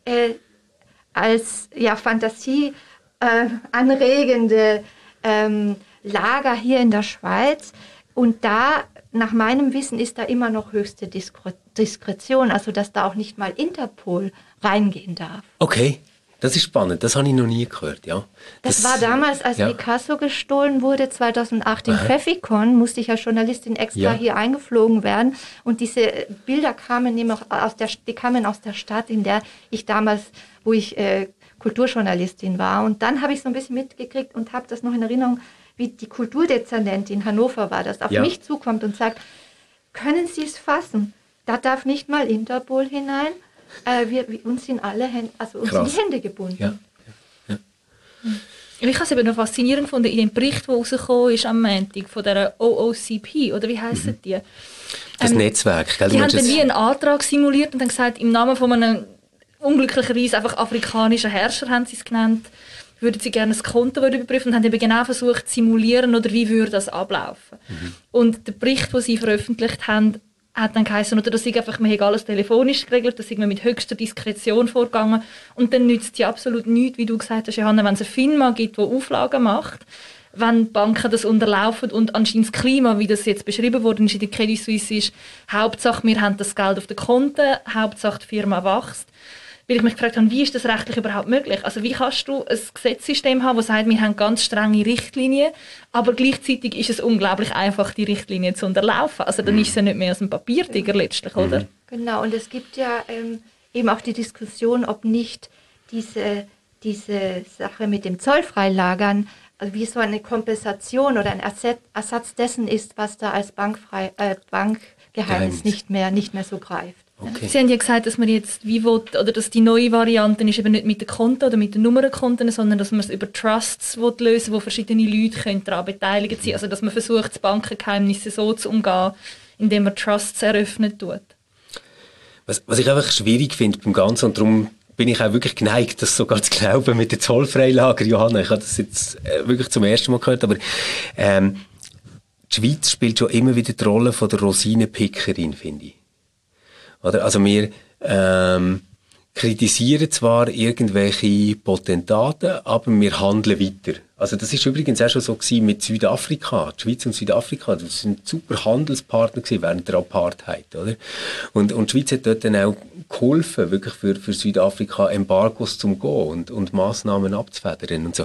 als Fantasie anregende Lager hier in der Schweiz. Und da, nach meinem Wissen, ist da immer noch höchste Diskretion, also dass da auch nicht mal Interpol reingehen darf. Okay. Das ist spannend, das habe ich noch nie gehört, ja. Das war damals, als Picasso gestohlen wurde, 2008 in Pfäffikon, musste ich als Journalistin extra hier eingeflogen werden. Und diese Bilder kamen aus der Stadt, in der ich damals, wo ich Kulturjournalistin war. Und dann habe ich so ein bisschen mitgekriegt und habe das noch in Erinnerung, wie die Kulturdezernentin in Hannover war, das auf mich zukommt und sagt, können Sie es fassen? Da darf nicht mal Interpol hinein. Uns sind die Hände gebunden. Ja. Ich habe es eben noch faszinierend gefunden, in dem Bericht, der rausgekommen ist am Montag, von der OOCP, oder wie heissen die? Das Netzwerk, gell? Die haben dann wie einen Antrag simuliert und dann gesagt, im Namen von einem unglücklicherweise einfach afrikanischen Herrscher, haben sie es genannt, würden sie gerne das Konto überprüfen und haben eben genau versucht zu simulieren, oder wie würde das ablaufen. Und der Bericht, den sie veröffentlicht haben, hat dann geheißen, oder das ist einfach, man hat alles telefonisch geregelt, das ist man mit höchster Diskretion vorgegangen und dann nützt es ja absolut nichts, wie du gesagt hast, Johanna, wenn es eine FINMA gibt, die Auflagen macht, wenn Banken das unterlaufen und anscheinend das Klima, wie das jetzt beschrieben worden ist in der Credit Suisse, ist, Hauptsache wir haben das Geld auf den Konten, Hauptsache die Firma wächst, weil ich mich gefragt habe, wie ist das rechtlich überhaupt möglich? Also wie kannst du ein Gesetzessystem haben, das sagt, wir haben ganz strenge Richtlinien, aber gleichzeitig ist es unglaublich einfach, die Richtlinien zu unterlaufen. Also dann ist es ja nicht mehr als ein Papiertiger letztlich, oder? Genau, und es gibt ja eben auch die Diskussion, ob nicht diese Sache mit dem Zollfreilagern, also wie so eine Kompensation oder ein Ersatz dessen ist, was da als Bankgeheimnis nicht mehr so greift. Okay. Sie haben ja gesagt, dass man jetzt wie will, oder dass die neue Variante ist eben nicht mit den Konten oder mit den Nummernkonten, sondern dass man es über Trusts lösen will, wo verschiedene Leute daran beteiligt sein. Also dass man versucht, das Bankengeheimnis so zu umgehen, indem man Trusts eröffnen tut. Was ich einfach schwierig finde beim Ganzen, und darum bin ich auch wirklich geneigt, das sogar zu glauben mit den Zollfreilager, Johanna. Ich habe das jetzt wirklich zum ersten Mal gehört, aber die Schweiz spielt schon immer wieder die Rolle von der Rosinenpickerin, finde ich. Oder? Also wir kritisieren zwar irgendwelche Potentaten, aber wir handeln weiter. Also das ist übrigens auch schon so gewesen mit Südafrika. Die Schweiz und Südafrika, das sind super Handelspartner gewesen während der Apartheid, oder? Und die Schweiz hat dort dann auch geholfen, wirklich für Südafrika Embargos zum gehen und Massnahmen abzufedern und so.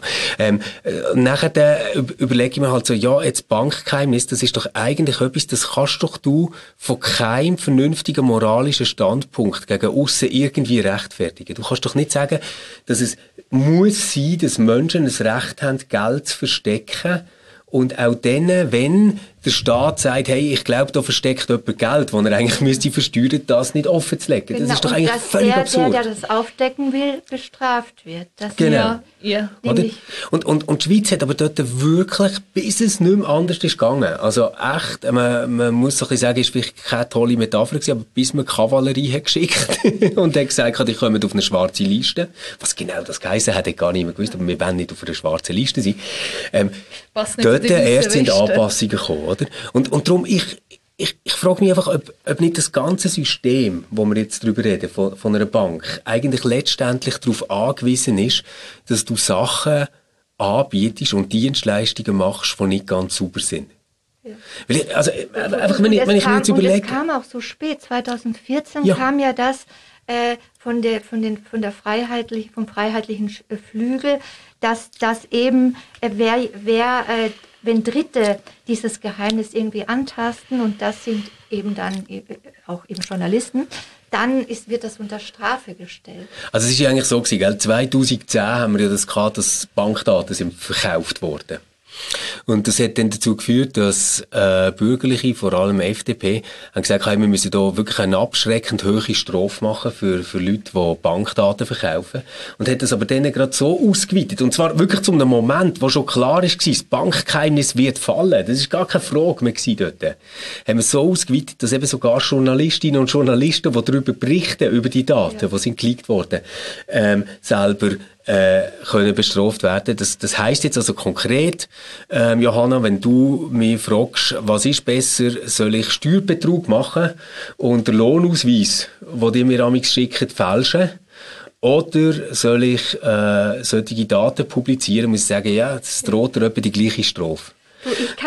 Nachher überlege ich mir halt so, ja, jetzt Bankgeheimnis, das ist doch eigentlich etwas, das kannst doch du von keinem vernünftigen moralischen Standpunkt gegen aussen irgendwie rechtfertigen. Du kannst doch nicht sagen, dass es muss sein, dass Menschen ein Recht haben, Geld zu verstecken. Und auch dann, wenn der Staat sagt, hey, ich glaube, da versteckt jemand Geld, das er eigentlich müsste versteuern, das nicht offen zu legen. Genau, das ist doch eigentlich völlig absurd. Der das aufdecken will, bestraft wird. Das genau. Ja. Oder? Und die Schweiz hat aber dort wirklich, bis es nicht mehr anders ist gegangen. Also echt, man muss so ein bisschen sagen, ist vielleicht keine tolle Metapher gewesen, aber bis man Kavallerie hat geschickt und hat gesagt, die kommen auf eine schwarze Liste. Was genau das geheißen hat, ich gar nicht mehr gewusst, aber wir wollen nicht auf einer schwarzen Liste sein. Dort erst sind Anpassungen gekommen, oder? Und darum, ich frage mich einfach, ob nicht das ganze System, wo wir jetzt drüber reden, von einer Bank, eigentlich letztendlich darauf angewiesen ist, dass du Sachen anbietest und Dienstleistungen machst, die nicht ganz sauber sind. Ja. Weil ich, also, einfach, wenn ich mir jetzt überlege... Und es kam auch so spät, 2014 kam ja das vom freiheitlichen Flügel, dass eben wenn Dritte dieses Geheimnis irgendwie antasten, und das sind eben dann auch eben Journalisten, dann wird das unter Strafe gestellt. Also es ist ja eigentlich so gewesen, gell? 2010 haben wir ja das gehabt, dass Bankdaten sind verkauft worden. Und das hat dann dazu geführt, dass Bürgerliche, vor allem FDP, haben gesagt, hey, wir müssen da wirklich eine abschreckend hohe Strafe machen für Leute, die Bankdaten verkaufen. Und hat das aber dann gerade so ausgeweitet. Und zwar wirklich zu einem Moment, wo schon klar war, das Bankgeheimnis wird fallen. Das ist gar keine Frage mehr gewesen dort. Haben wir so ausgeweitet, dass eben sogar Journalistinnen und Journalisten, die darüber berichten, über die Daten, die sind geleakt worden, selber können bestraft werden. Das heisst jetzt also konkret, Johanna, wenn du mich fragst, was ist besser, soll ich Steuerbetrug machen und den Lohnausweis, den die mir amigs schicken, fälschen? Oder soll ich solche Daten publizieren, muss ich sagen, ja, es droht dir etwa die gleiche Strafe. Du,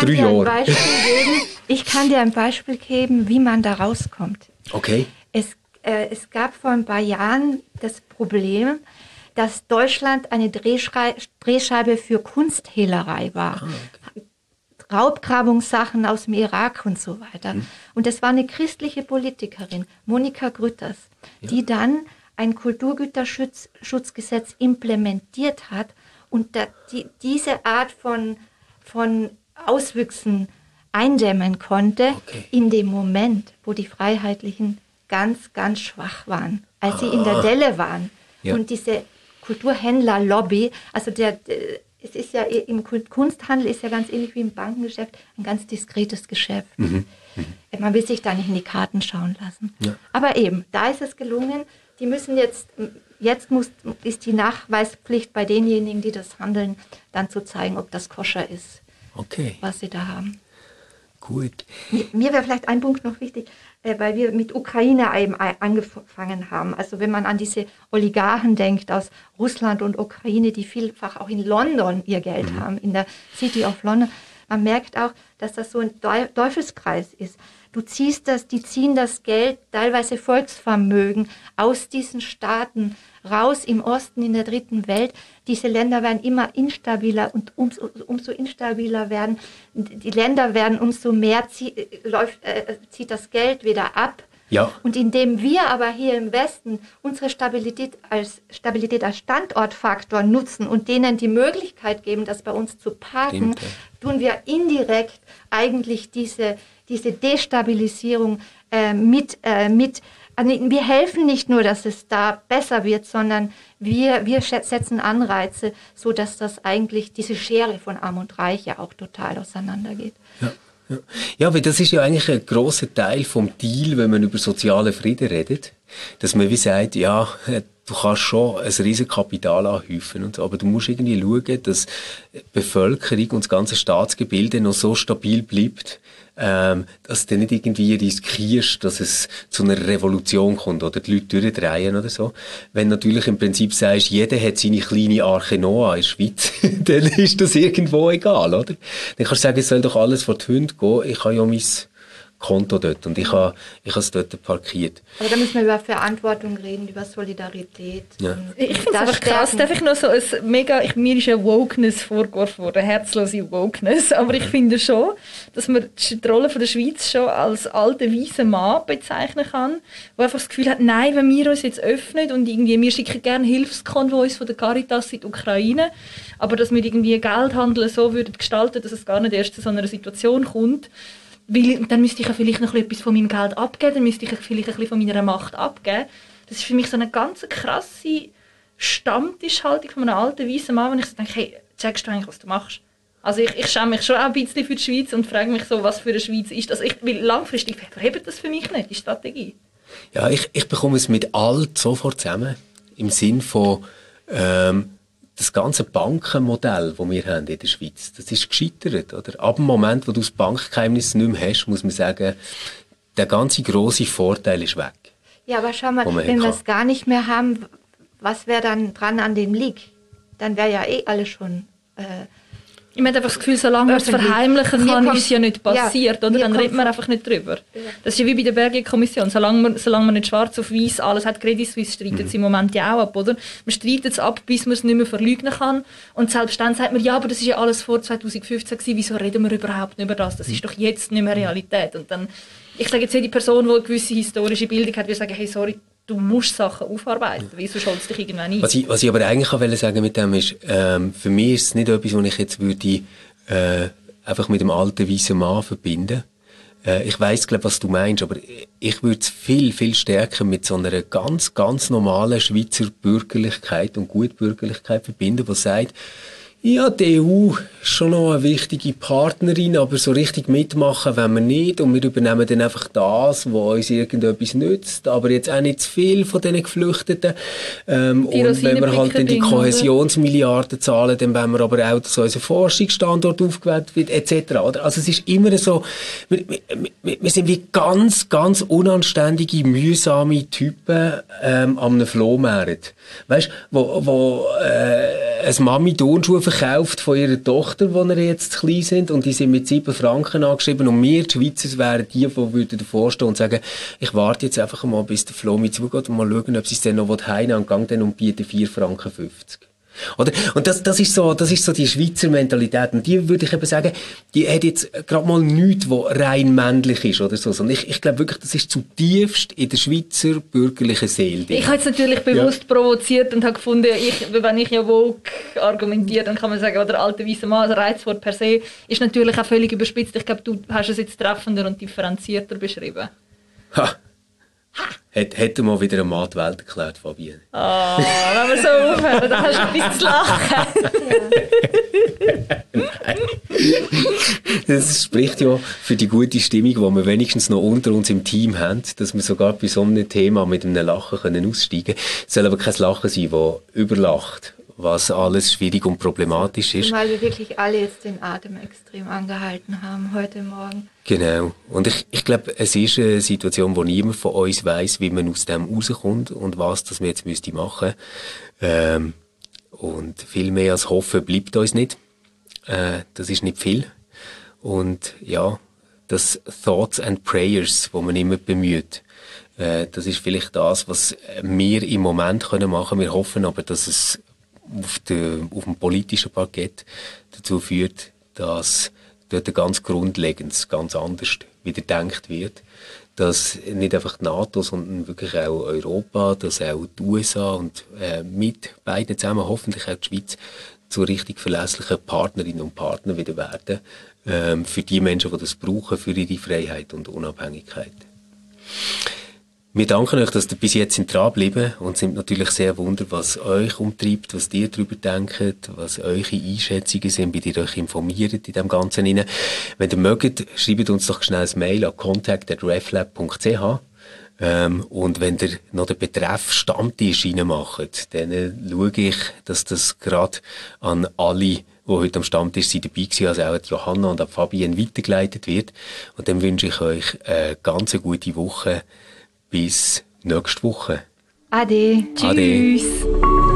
ich kann dir ein Beispiel geben, wie man da rauskommt. Okay. Es gab vor ein paar Jahren das Problem, dass Deutschland eine Drehscheibe für Kunsthehlerei war. Okay. Raubgrabungssachen aus dem Irak und so weiter. Und das war eine christliche Politikerin, Monika Grütters, die dann ein Kulturgüterschutzgesetz implementiert hat und diese Art von Auswüchsen eindämmen konnte, in dem Moment, wo die Freiheitlichen ganz, ganz schwach waren, als sie in der Delle waren. Ja. Und diese Kulturhändler-Lobby, also es ist ja im Kunsthandel ist ja ganz ähnlich wie im Bankengeschäft ein ganz diskretes Geschäft. Man will sich da nicht in die Karten schauen lassen. Ja. Aber eben, da ist es gelungen, die müssen jetzt ist die Nachweispflicht bei denjenigen, die das handeln, dann zu zeigen, ob das koscher ist, was sie da haben. Gut. Mir wäre vielleicht ein Punkt noch wichtig, weil wir mit Ukraine eben angefangen haben. Also wenn man an diese Oligarchen denkt aus Russland und Ukraine, die vielfach auch in London ihr Geld haben, in der City of London, man merkt auch, dass das so ein Teufelskreis ist. die ziehen das Geld, teilweise Volksvermögen, aus diesen Staaten raus im Osten, in der dritten Welt. Diese Länder werden immer instabiler und umso instabiler werden die Länder werden, umso mehr zieht das Geld wieder ab. Ja. Und indem wir aber hier im Westen unsere Stabilität als Standortfaktor nutzen und denen die Möglichkeit geben, das bei uns zu parken, tun wir indirekt eigentlich diese Destabilisierung also wir helfen nicht nur, dass es da besser wird, sondern wir setzen Anreize, so dass das eigentlich diese Schere von Arm und Reich ja auch total auseinandergeht. Ja. Ja, weil das ist ja eigentlich ein grosser Teil vom Deal, wenn man über sozialen Frieden redet, dass man wie sagt, ja, du kannst schon ein riesen Kapital anhäufen und so, aber du musst irgendwie schauen, dass die Bevölkerung und das ganze Staatsgebilde noch so stabil bleibt, dass du nicht irgendwie riskierst, dass es zu einer Revolution kommt oder die Leute durchdrehen oder so. Wenn natürlich im Prinzip sagst, jeder hat seine kleine Arche Noah in der Schweiz, dann ist das irgendwo egal, oder? Dann kannst du sagen, es soll doch alles vor die Hunde gehen. Ich habe ja mein Konto dort und ich habe es dort parkiert. Also da müssen wir über Verantwortung reden, über Solidarität. Ja. Ich finde es einfach krass. Darf ich noch so mir ist ja Wokeness vorgeworfen worden, herzlose Wokeness, aber ich finde schon, dass man die Rolle von der Schweiz schon als alten weißen Mann bezeichnen kann, der einfach das Gefühl hat, nein, wenn wir uns jetzt öffnen und irgendwie, wir schicken gerne Hilfskonvois von der Caritas in die Ukraine, aber dass wir irgendwie Geldhandel so würden gestalten, dass es gar nicht erst zu so einer Situation kommt, weil dann müsste ich ja vielleicht noch etwas von meinem Geld abgeben, dann müsste ich vielleicht ein bisschen von meiner Macht abgeben. Das ist für mich so eine ganz krasse Stammtischhaltung von einem alten weißen Mann, wenn ich so denke, hey, checkst du eigentlich, was du machst? Also ich schäme mich schon auch ein bisschen für die Schweiz und frage mich so, was für eine Schweiz ist das? Weil langfristig verhebt das für mich nicht, die Strategie. Ja, ich bekomme es mit alt sofort zusammen, im Sinn von das ganze Bankenmodell, das wir haben in der Schweiz, das ist gescheitert, oder? Ab dem Moment, wo du das Bankgeheimnis nicht mehr hast, muss man sagen, der ganze grosse Vorteil ist weg. Ja, aber schau mal, wenn wir es gar nicht mehr haben, was wäre dann dran an dem Lieg? Dann wäre ja alles schon ich habe einfach das Gefühl, solange man es verheimlichen kann, ist es ja nicht passiert, oder? Dann redet man einfach nicht drüber. Ja. Das ist ja wie bei der Bergier-Kommission. Solange man nicht schwarz auf weiß alles hat, Credit Suisse streitet es im Moment ja auch ab, oder? Man streitet es ab, bis man es nicht mehr verleugnen kann. Und selbst dann sagt man, ja, aber das ist ja alles vor 2015 gewesen, wieso reden wir überhaupt nicht über das? Das ist doch jetzt nicht mehr Realität. Und dann, ich sage jetzt jede Person, die eine gewisse historische Bildung hat, würde sagen, hey, sorry, du musst Sachen aufarbeiten, weil sonst holst du dich irgendwann ein. Was ich aber eigentlich auch sagen mit dem ist, für mich ist es nicht etwas, was ich jetzt würde einfach mit dem alten weißen Mann verbinden. Ich weiss, glaube, was du meinst, aber ich würde es viel, viel stärker mit so einer ganz, ganz normalen Schweizer Bürgerlichkeit und Gutbürgerlichkeit verbinden, die sagt, ja, die EU ist schon noch eine wichtige Partnerin, aber so richtig mitmachen wollen wir nicht und wir übernehmen dann einfach das, was uns irgendetwas nützt, aber jetzt auch nicht zu viel von diesen Geflüchteten. Und wenn wir halt dann die Kohäsionsmilliarden zahlen, dann wollen wir aber auch, dass unser Forschungsstandort aufgewertet wird, etc. Also es ist immer so, wir sind wie ganz, ganz unanständige, mühsame Typen an einem Flohmarkt. Weißt du, wo eine Mami Turnschuhe verkauft von ihrer Tochter, die jetzt zu klein sind, und die sind mit 7 Franken angeschrieben, und wir, die Schweizer, wären die würden davor stehen und sagen, ich warte jetzt einfach mal, bis der Flo mit zugeht und mal schauen, ob sie es dann noch heimnehmen und gang dann und bieten 4,50 Franken. Oder? Und das ist so die Schweizer Mentalität. Und die würde ich eben sagen, die hat jetzt gerade mal nichts, was rein männlich ist oder so. Und ich glaube wirklich, das ist zutiefst in der Schweizer bürgerlichen Seele. Ich habe jetzt natürlich bewusst provoziert und habe gefunden, wenn ich ja woke argumentiere, dann kann man sagen, der alte weiße Mann, das Reizwort per se, ist natürlich auch völlig überspitzt. Ich glaube, du hast es jetzt treffender und differenzierter beschrieben. Ha! Hätte mal wieder eine Mann die Welt erklärt, Fabienne. Ah, wenn wir so aufhören, dann hast du etwas zu lachen. Nein. Das spricht ja für die gute Stimmung, die wir wenigstens noch unter uns im Team haben, dass wir sogar bei so einem Thema mit einem Lachen aussteigen können. Es soll aber kein Lachen sein, das überlacht, was alles schwierig und problematisch ist. Weil wir wirklich alle jetzt den Atem extrem angehalten haben heute Morgen. Genau. Und ich glaube, es ist eine Situation, wo niemand von uns weiss, wie man aus dem rauskommt und was das wir jetzt machen müssten. Und viel mehr als hoffen bleibt uns nicht. Das ist nicht viel. Und ja, das Thoughts and Prayers, wo man immer bemüht. Das ist vielleicht das, was wir im Moment machen können. Wir hoffen aber, dass es auf dem politischen Parkett dazu führt, dass dort ganz Grundlegendes, ganz anders wieder gedacht wird. Dass nicht einfach die NATO, sondern wirklich auch Europa, dass auch die USA und mit beiden zusammen hoffentlich auch die Schweiz zu richtig verlässlichen Partnerinnen und Partnern wieder werden, für die Menschen, die das brauchen, für ihre Freiheit und Unabhängigkeit. Wir danken euch, dass ihr bis jetzt dran geblieben und sind natürlich sehr wundern, was euch umtreibt, was ihr darüber denkt, was eure Einschätzungen sind, wie ihr euch informiert in dem Ganzen. Wenn ihr mögt, schreibt uns doch schnell ein Mail an contact@reflab.ch. Und wenn ihr noch den Betreff Stammtisch reinmacht, dann schaue ich, dass das gerade an alle, die heute am Stammtisch sind, dabei waren, also auch an Johanna und an Fabienne weitergeleitet wird. Und dann wünsche ich euch eine ganz gute Woche. Bis nächste Woche. Ade. Ade. Tschüss.